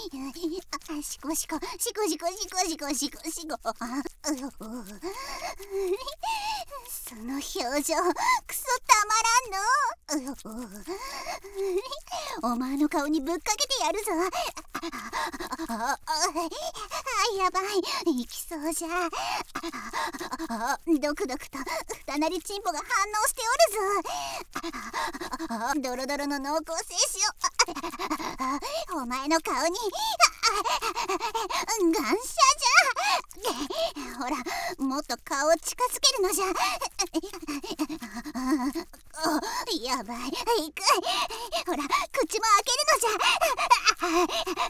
シコシコシコシコシコシコシコシコ。その表情クソたまらんの。お前の顔にぶっかけてやるぞ。やばい、いきそうじゃ。ドクドクと二なりチンポが反応しておるぞ。ドロドロの濃厚精子をお前の顔に感謝じゃ。ほら、もっと顔を近づけるのじゃ。やばい、いくい。ほら、口も開けるのじゃ。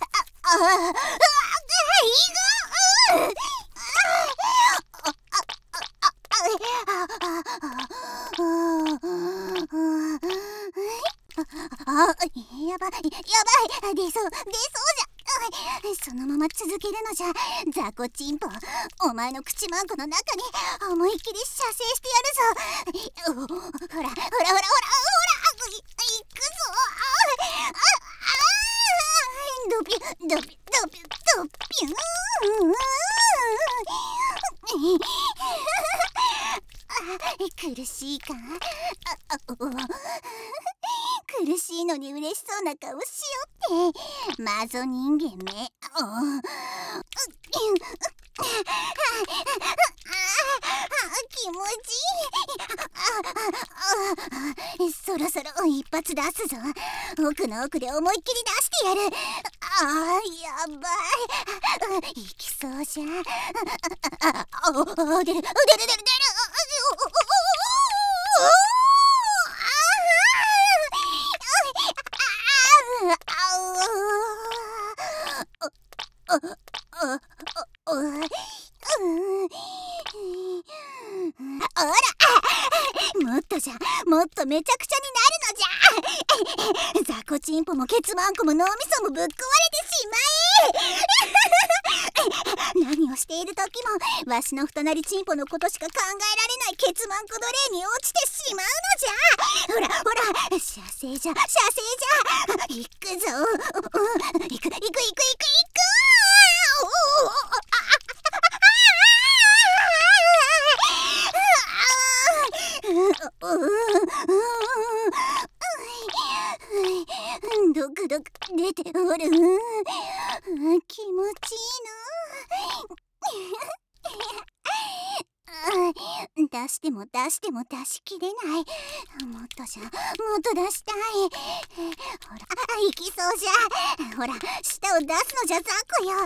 やばい、出そうじゃ。そのまま続けるのじゃ。ザコチンポ、お前の口マンコの中に思いっきり射精してやるぞ。ほら、いくぞ。ドピュドピュドピュドピュ苦しいか。苦しいのに嬉しそうな顔しよってマゾ人間め。気持ちいい。そろそろ一発出すぞ。奥の奥で思いっきり出してやる。やばい、いきそうじゃ。出る。もっとじゃ、もっとめちゃくちゃになるのじゃ。ザコチンポもケツマンコも脳みそもぶっ壊れてしまえ。何をしている時もわしの二なりチンポのことしか考えられないケツマンコ奴隷に落ちてしまうのじゃ。ほら、射精じゃ。行くぞ。行く。ドクドク出ておる。気持ちいいな。出しても出しきれない。もっと出したい。ほら、いきそうじゃ。ほら、舌を出すのじゃ、ザコよ。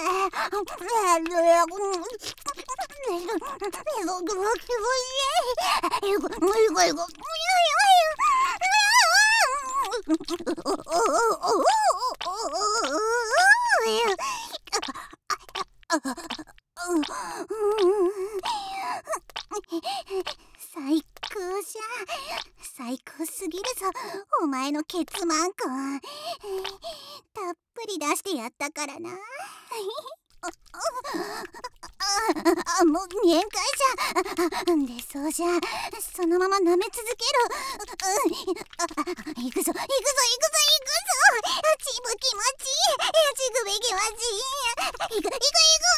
最高じゃ。最高すぎるぞ、お前のケツマンコ。たっぷり出してやったからな。もう限界じゃ。出そうじゃ。そのまま舐め続けろ。行くぞ。チブ気持ちいい。チグベ気持ちいい。行く。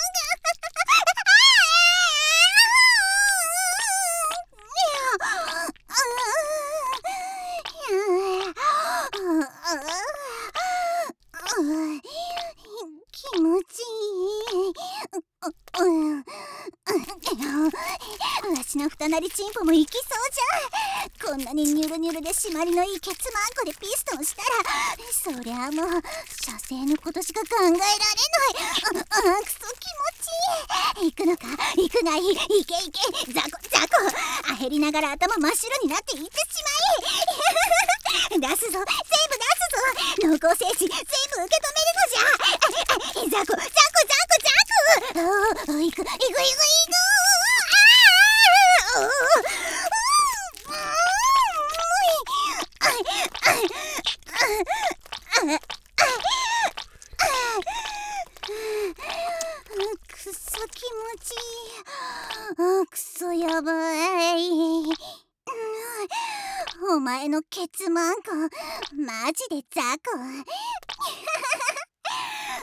気持ちいい。わしの二なりチンポもいきそうじゃ。こんなにニュルニュルで締まりのいいケツマンコでピストンしたら、そりゃもう射精のことしか考えられない。クソ気持ちいい。行くのか。行くがいい。いけ。ザコ。あへりながら頭真っ白になっていってしまえ。出すぞ。全部出すぞ。濃厚精子全部受け止めるのじゃ。ザコ。行く。くそ気持ちいい。くそやばい。お前のケツマンコマジでザコ。